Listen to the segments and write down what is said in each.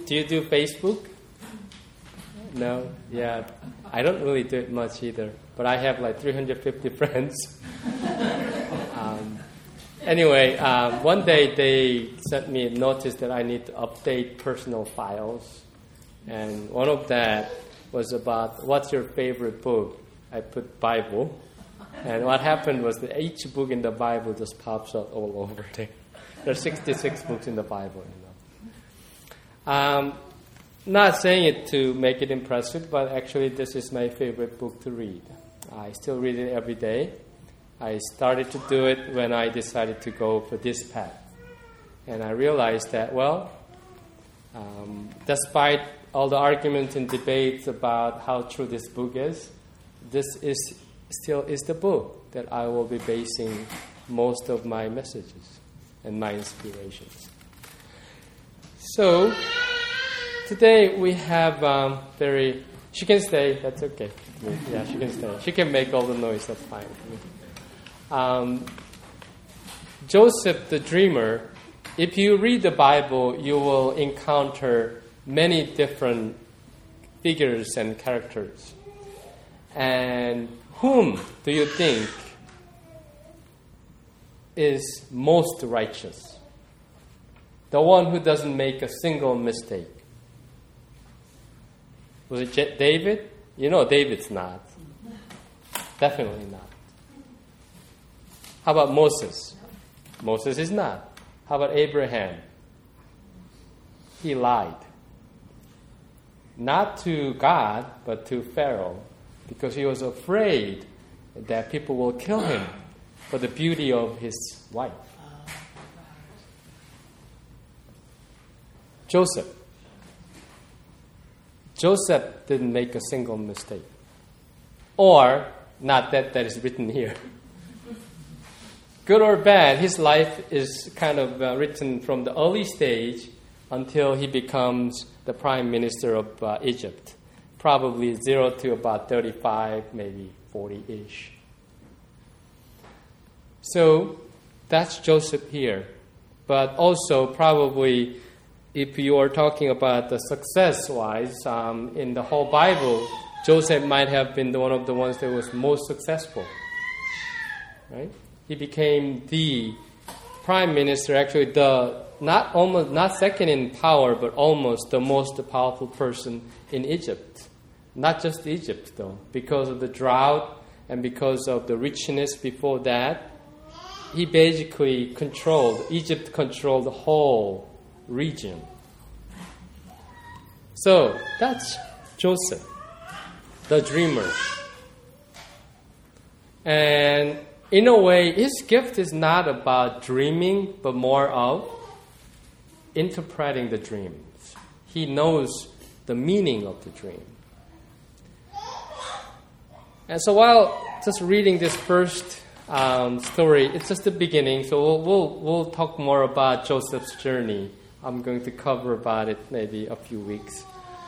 you do Facebook? No? Yeah. I don't really do it much either. But I have like 350 friends. Anyway, one day they sent me a notice that I need to update personal files. And one of that was about what's your favorite book? I put Bible. And what happened was that each book in the Bible just pops up all over there. There are 66 books in the Bible. Not saying it to make it impressive, but actually this is my favorite book to read. I still read it every day. I started to do it when I decided to go for this path. And I realized that, despite all the arguments and debates about how true this book is, this still is the book that I will be basing most of my messages and my inspirations. So, today we have she can stay, that's okay. Yeah, she can stay. She can make all the noise, that's fine. Joseph the dreamer, if you read the Bible, you will encounter many different figures and characters. And whom do you think is most righteous? The one who doesn't make a single mistake. Was it David? You know David's not. Definitely not. How about Moses? Moses is not. How about Abraham? He lied. Not to God, but to Pharaoh, because he was afraid that people will kill him for the beauty of his wife. Joseph didn't make a single mistake. Or, not that is written here. Good or bad, his life is kind of written from the early stage until he becomes the prime minister of Egypt. Probably 0 to about 35, maybe 40-ish. So, that's Joseph here. But also, probably, if you are talking about the success-wise, in the whole Bible, Joseph might have been one of the ones that was most successful. Right? He became the prime minister, actually not second in power, but almost the most powerful person in Egypt. Not just Egypt, though. Because of the drought and because of the richness before that, he basically Egypt controlled the whole region. So, that's Joseph, the dreamer. And in a way, his gift is not about dreaming, but more of interpreting the dreams. He knows the meaning of the dream. And so while just reading this first story, it's just the beginning, so we'll talk more about Joseph's journey. I'm going to cover about it maybe a few weeks.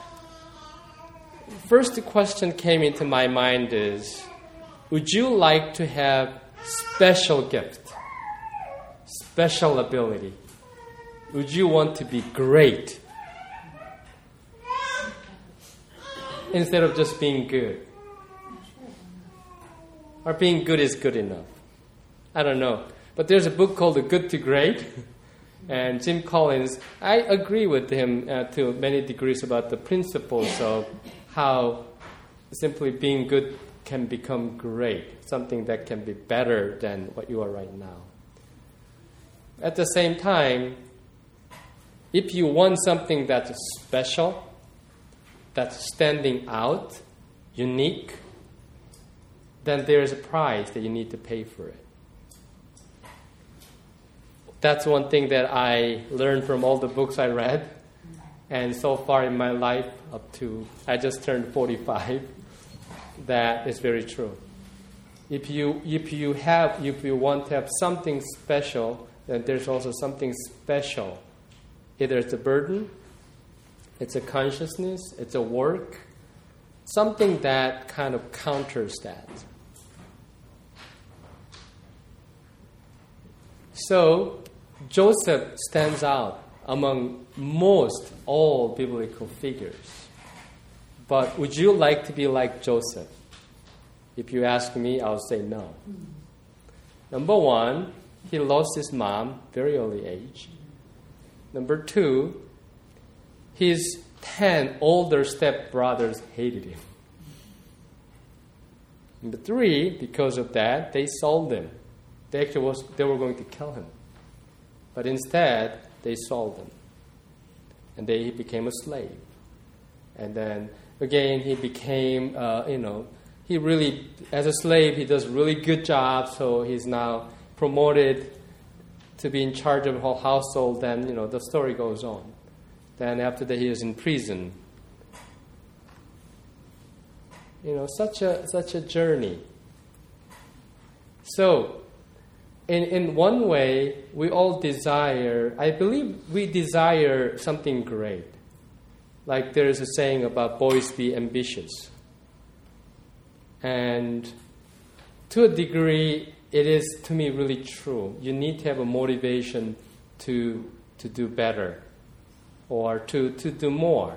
First question came into my mind is, would you like to have special gift, special ability? Would you want to be great instead of just being good? Or being good is good enough? I don't know. But there's a book called The Good to Great. And Jim Collins, I agree with him to many degrees about the principles of how simply being good can become great, something that can be better than what you are right now. At the same time, if you want something that's special, that's standing out, unique, then there's a price that you need to pay for it. That's one thing that I learned from all the books I read. And so far in my life, up to, I just turned 45, that is very true. If you want to have something special, then there's also something special. Either it's a burden, it's a consciousness, it's a work, something that kind of counters that. So, Joseph stands out among most all biblical figures. But would you like to be like Joseph? If you ask me, I'll say no. Number one, he lost his mom very early age. Number two, his 10 older stepbrothers hated him. Number three, because of that, they sold him. They were going to kill him. But instead, they sold him. And he became a slave. And then, again, he became, he really, as a slave, he does really good job, so he's now promoted to be in charge of the whole household. Then, the story goes on. Then after that, he was in prison. Such a journey. So, in one way, we all desire, I believe we desire something great. Like there is a saying about boys be ambitious. And to a degree, it is, to me, really true. You need to have a motivation to do better or to do more.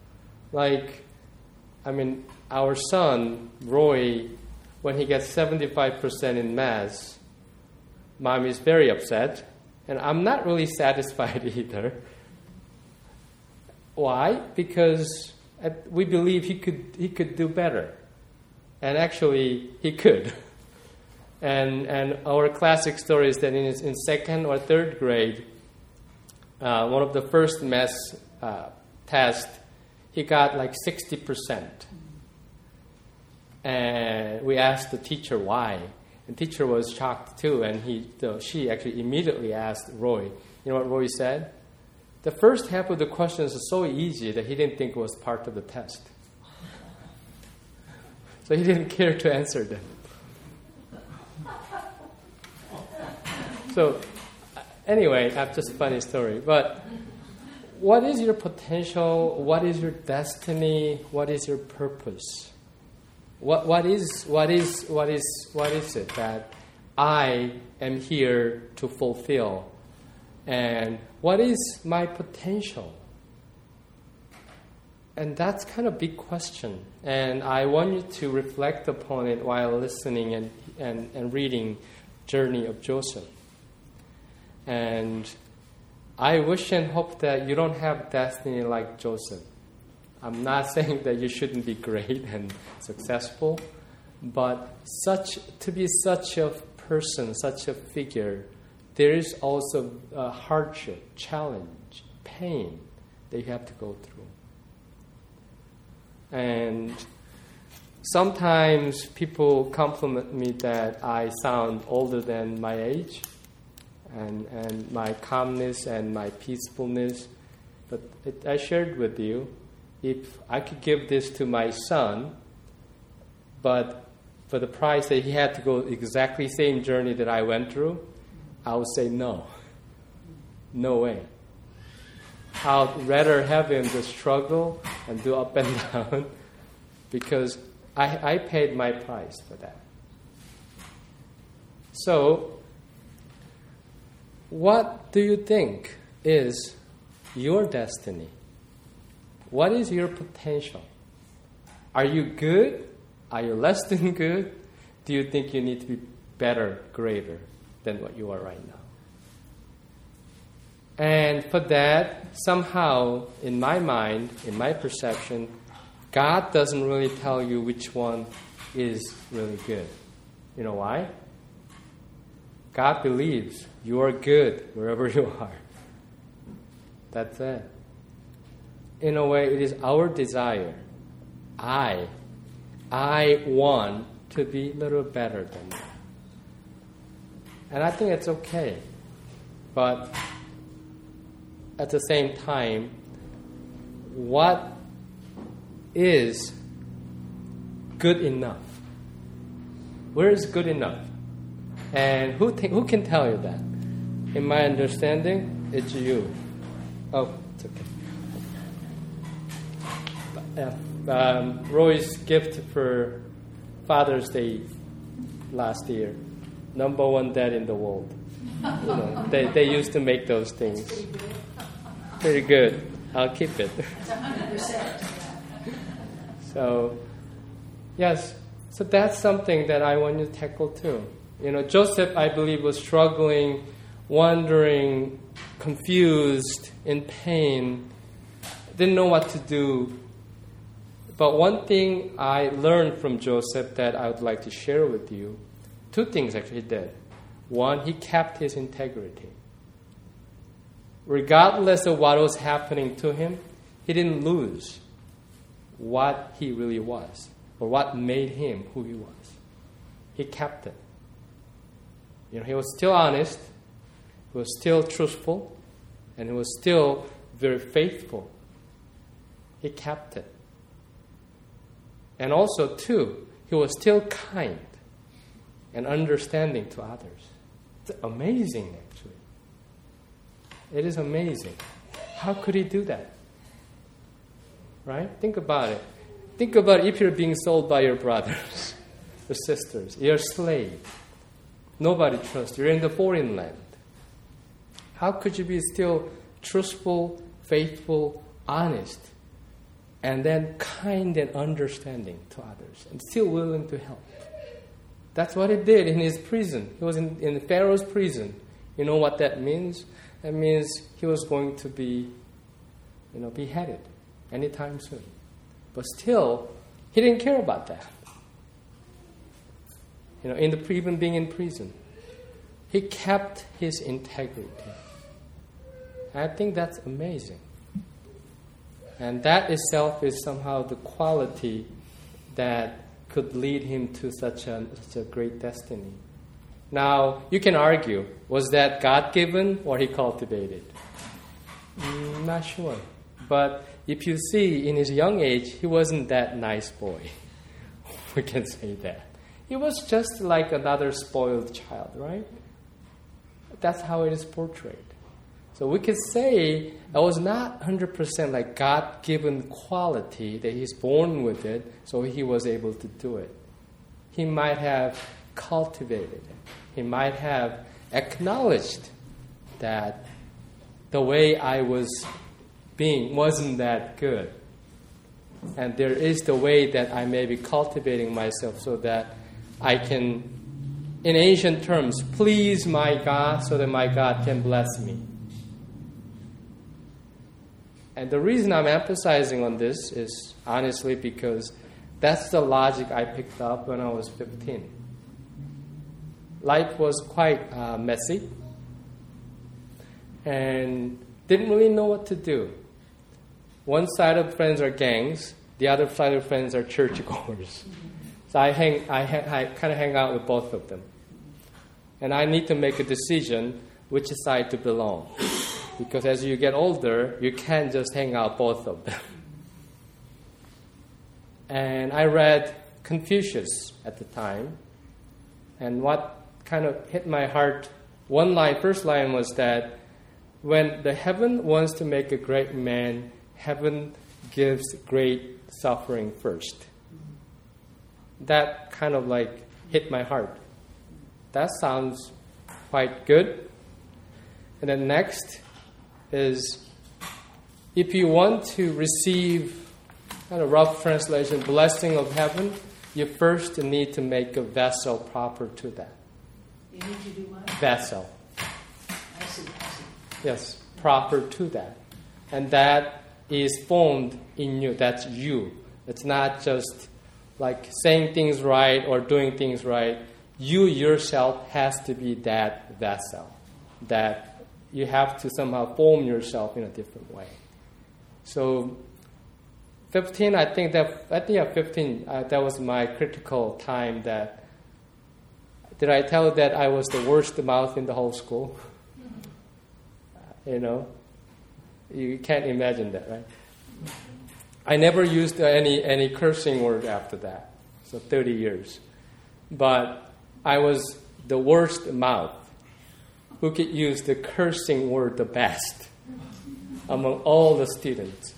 Our son, Roy, when he gets 75% in math, Mom is very upset, and I'm not really satisfied either. Why? Because we believe he could do better. And actually, he could. And our classic story is that in second or third grade, one of the first math tests, he got 60%. And we asked the teacher why. And the teacher was shocked too, and she actually immediately asked Roy. You know what Roy said? The first half of the questions are so easy that he didn't think it was part of the test. So he didn't care to answer them. So, anyway, that's just a funny story. But what is your potential? What is your destiny? What is your purpose? What is it that I am here to fulfill? And what is my potential? And that's kind of a big question. And I want you to reflect upon it while listening and reading Journey of Joseph. And I wish and hope that you don't have destiny like Joseph. I'm not saying that you shouldn't be great and successful, but to be such a person, such a figure, there is also a hardship, challenge, pain that you have to go through. And sometimes people compliment me that I sound older than my age, and my calmness and my peacefulness. But I shared with you, if I could give this to my son, but for the price that he had to go exactly same journey that I went through, I would say no. No way. I'd rather have him just struggle and do up and down because I paid my price for that. So, what do you think is your destiny? What is your potential? Are you good? Are you less than good? Do you think you need to be better, greater than what you are right now? And for that, somehow, in my mind, in my perception, God doesn't really tell you which one is really good. You know why? God believes you are good wherever you are. That's it. In a way, it is our desire. I want to be a little better than that. And I think it's okay. But at the same time, what is good enough? Where is good enough? And who can tell you that? In my understanding, it's you. Oh, it's okay. Roy's gift for Father's Day last year. Number one dad in the world. They used to make those things. Pretty good. I'll keep it. It's 100%. So, yes. So that's something that I want you to tackle too. Joseph, I believe, was struggling, wondering, confused, in pain, didn't know what to do. But one thing I learned from Joseph that I would like to share with you, two things actually he did. One, he kept his integrity. Regardless of what was happening to him, he didn't lose what he really was or what made him who he was. He kept it. He was still honest, he was still truthful, and he was still very faithful. He kept it. And also, too, he was still kind and understanding to others. It's amazing, actually. It is amazing. How could he do that? Right? Think about it. Think about if you're being sold by your brothers or sisters. You're a slave. Nobody trusts you. You're in the foreign land. How could you be still truthful, faithful, honest, and then kind and understanding to others, and still willing to help? That's what he did in his prison. He was in Pharaoh's prison. You know what that means? That means he was going to be, beheaded anytime soon. But still, he didn't care about that. Even being in prison, he kept his integrity. I think that's amazing. And that itself is somehow the quality that could lead him to such a great destiny. Now, you can argue, was that God-given or he cultivated? Not sure. But if you see, in his young age, he wasn't that nice boy. We can say that. He was just like another spoiled child, right? That's how it is portrayed. So we could say it was not 100% like God-given quality that he's born with it, so he was able to do it. He might have cultivated it. He might have acknowledged that the way I was being wasn't that good. And there is the way that I may be cultivating myself so that I can, in ancient terms, please my God so that my God can bless me. And the reason I'm emphasizing on this is honestly because that's the logic I picked up when I was 15. Life was quite messy and didn't really know what to do. One side of friends are gangs, the other side of friends are churchgoers. So I kind of hang out with both of them. And I need to make a decision which side to belong. Because as you get older, you can't just hang out both of them. And I read Confucius at the time. And what kind of hit my heart, first line was that when the heaven wants to make a great man, heaven gives great suffering first. That kind of hit my heart. That sounds quite good. And then next is, if you want to receive, kind of rough translation, blessing of heaven, you first need to make a vessel proper to that. You need to do what? Vessel. I see. Yes, proper to that. And that is formed in you. That's you. It's not just like saying things right or doing things right. You yourself has to be that vessel. That you have to somehow form yourself in a different way. So 15, I think at the age of 15, that was my critical time. That did I tell you that I was the worst mouth in the whole school? You can't imagine that, right? I never used any cursing word after that, so 30 years. But I was the worst mouth who could use the cursing word the best among all the students.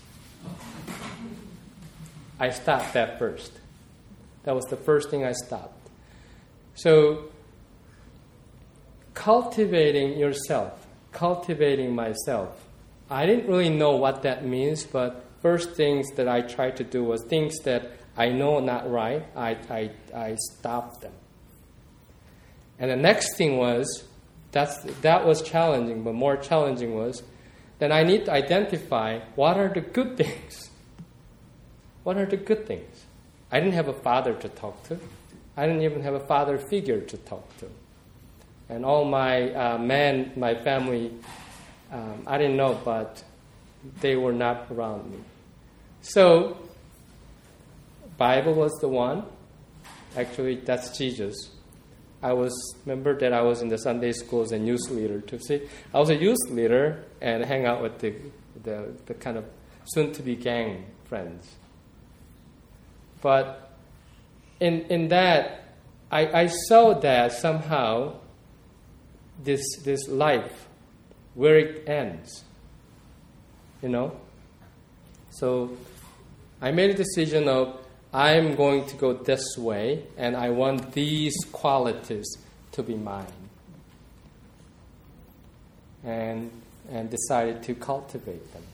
I stopped that first. That was the first thing I stopped. So, cultivating yourself, cultivating myself, I didn't really know what that means, but first things that I tried to do was things that I know not right, I stopped them. And the next thing was, that was challenging, but more challenging was, then I need to identify what are the good things. What are the good things? I didn't have a father to talk to. I didn't even have a father figure to talk to. And all my my family, I didn't know, but they were not around me. So, Bible was the one. Actually, that's Jesus. Remember that I was in the Sunday schools and youth leader too. See, I was a youth leader and hang out with the kind of soon-to-be gang friends. But in that, I saw that somehow this life, where it ends, So I made a decision of I'm going to go this way, and I want these qualities to be mine. And decided to cultivate them.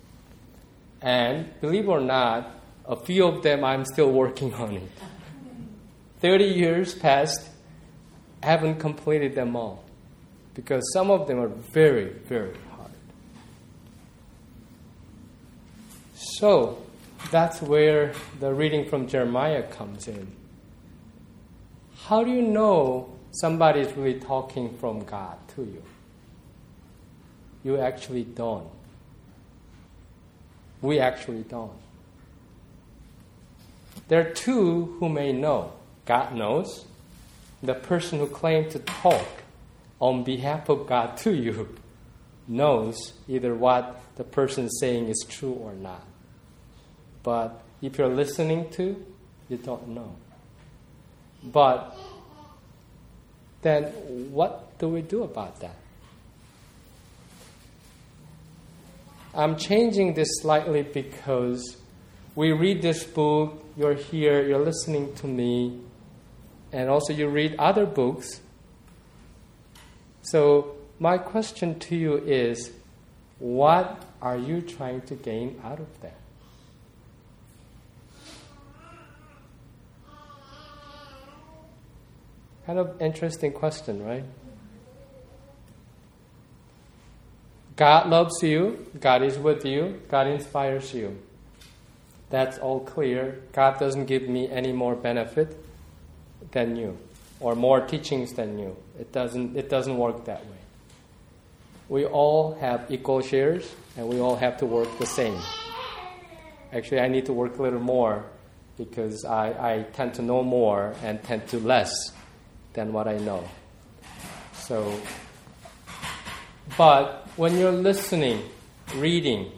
And believe it or not, a few of them I'm still working on it. 30 years passed, I haven't completed them all. Because some of them are very, very hard. So, that's where the reading from Jeremiah comes in. How do you know somebody is really talking from God to you? You actually don't. We actually don't. There are two who may know. God knows. The person who claims to talk on behalf of God to you knows either what the person is saying is true or not. But if you're listening to, you don't know. But then what do we do about that? I'm changing this slightly because we read this book, you're here, you're listening to me, and also you read other books. So my question to you is, what are you trying to gain out of that? Kind of interesting question, right? God loves you, God is with you, God inspires you. That's all clear. God doesn't give me any more benefit than you, or more teachings than you. It doesn't work that way. We all have equal shares, and we all have to work the same. Actually, I need to work a little more because I tend to know more and tend to less than what I know. So, but when you're listening, reading,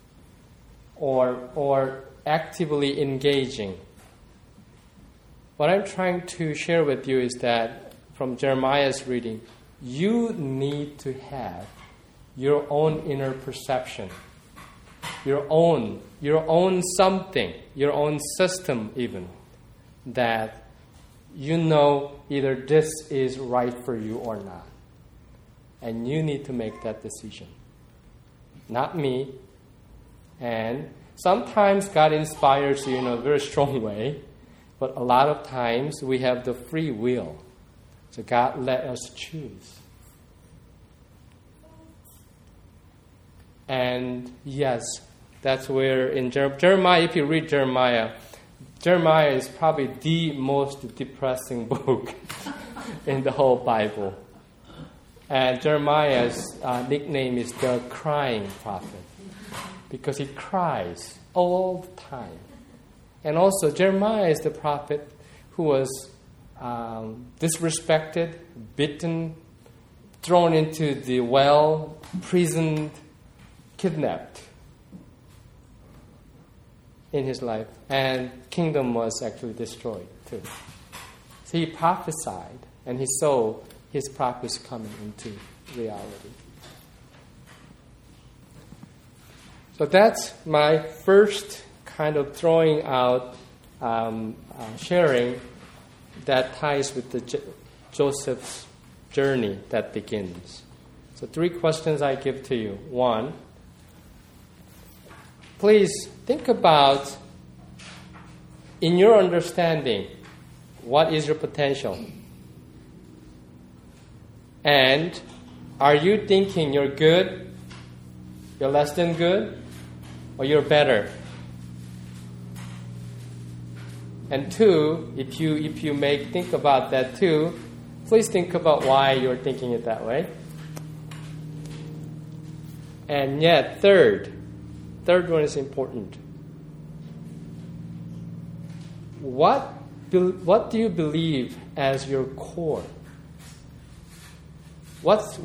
or actively engaging, what I'm trying to share with you is that from Jeremiah's reading, you need to have your own inner perception, your own something, your own system even, that you know either this is right for you or not. And you need to make that decision. Not me. And sometimes God inspires you in a very strong way, but a lot of times we have the free will. So God let us choose. And yes, that's where in Jeremiah, if you read Jeremiah is probably the most depressing book in the whole Bible. And Jeremiah's nickname is the crying prophet because he cries all the time. And also Jeremiah is the prophet who was disrespected, beaten, thrown into the well, imprisoned, kidnapped in his life. And kingdom was actually destroyed too. So he prophesied and he saw his prophecy coming into reality. So that's my first kind of throwing out, sharing that ties with the Joseph's journey that begins. So 3 questions I give to you. 1, please think about, in your understanding, what is your potential? And are you thinking you're good, you're less than good, or you're better? And two, if you may think about that too, please think about why you're thinking it that way. And yet, third one is important. What do you believe as your core? What's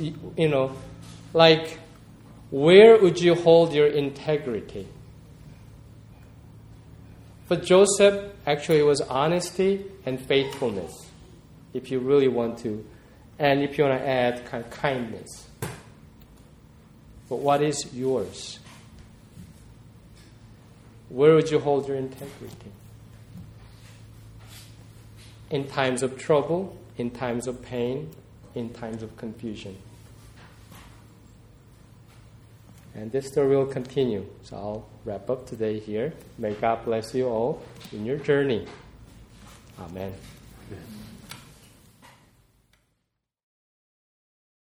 like, where would you hold your integrity? For Joseph, actually, it was honesty and faithfulness, if you really want to. And if you want to add kindness. But what is yours? Where would you hold your integrity? In times of trouble, in times of pain, in times of confusion. And this story will continue. So I'll wrap up today here. May God bless you all in your journey. Amen.